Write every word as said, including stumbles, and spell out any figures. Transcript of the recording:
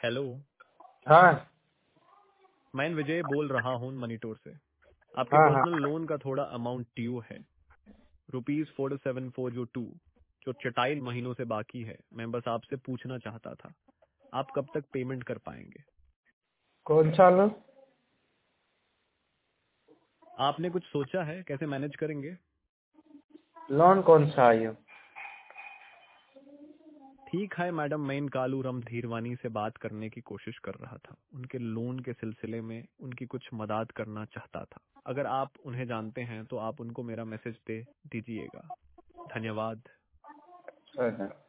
Hello, हाँ मैं विजय बोल रहा हूँ मनीटोर से। आपके हाँ हाँ पर्सनल लोन का थोड़ा अमाउंट ड्यू है, रुपीज फोर सेवन फोर जो टू जो चटाई महीनों से बाकी है। मैं बस आपसे पूछना चाहता था, आप कब तक पेमेंट कर पाएंगे? कौन सा लोन? आपने कुछ सोचा है कैसे मैनेज करेंगे? लोन कौन सा है? ठीक है मैडम, मैं इन कालूराम धीरवानी से बात करने की कोशिश कर रहा था। उनके लोन के सिलसिले में उनकी कुछ मदद करना चाहता था। अगर आप उन्हें जानते हैं तो आप उनको मेरा मैसेज दे दीजिएगा। धन्यवाद। अच्छा